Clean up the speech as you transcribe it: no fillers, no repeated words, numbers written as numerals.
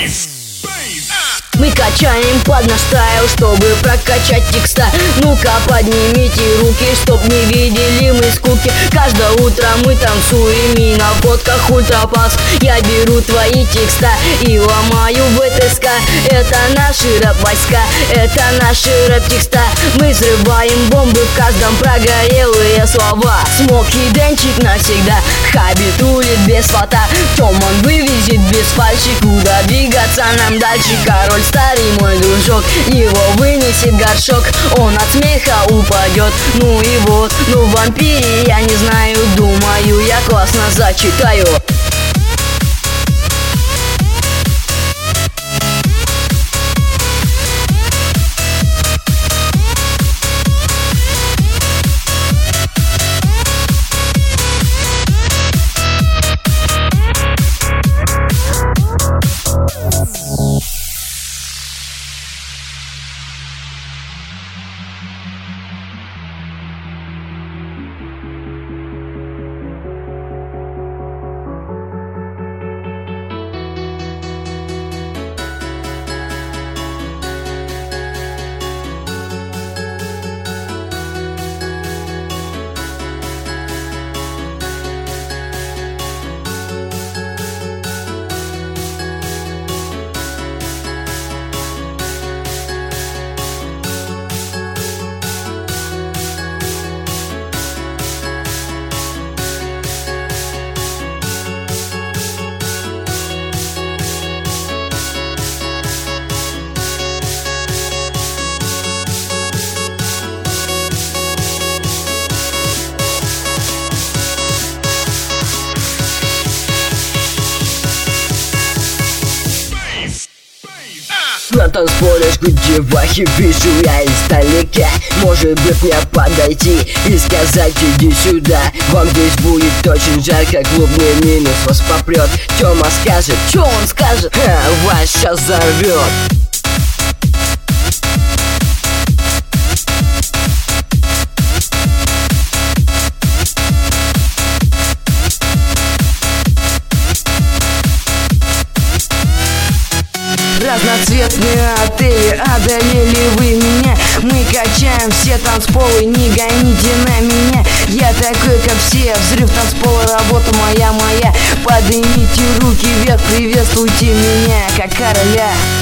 Мы качаем под наш стайл, чтобы прокачать текста. Ну-ка поднимите руки, чтоб не видели мы скуки. Каждое утро мы танцуем и на фотках ультрапас. Я беру твои текста и ломаю в ТСК. Это наши рэп-войска, это наши рэп-текста. Мы взрываем бомбы, в каждом прогорелые слова. Смок и денчик навсегда, Хабит улит без фото. Тёман вывезет без фальши, куда двигаться нам дальше. Король старый мой дружок, его вынесет горшок, он от смеха упадет. Ну и вот, ну в вампире я не знаю, думаю, я классно зачитаю. На танцполе жгут девахи, вижу я издалека. Может быть мне подойти и сказать: иди сюда. Вам здесь будет очень жарко, клубный минус вас попрет. Тёма скажет, чё он скажет? Вас сейчас взорвет. Разноцветные отели, одолели вы меня. Мы качаем все танцполы, не гоните на меня. Я такой, как все, взрыв танцпола, работа моя. Поднимите руки вверх, приветствуйте меня, как короля.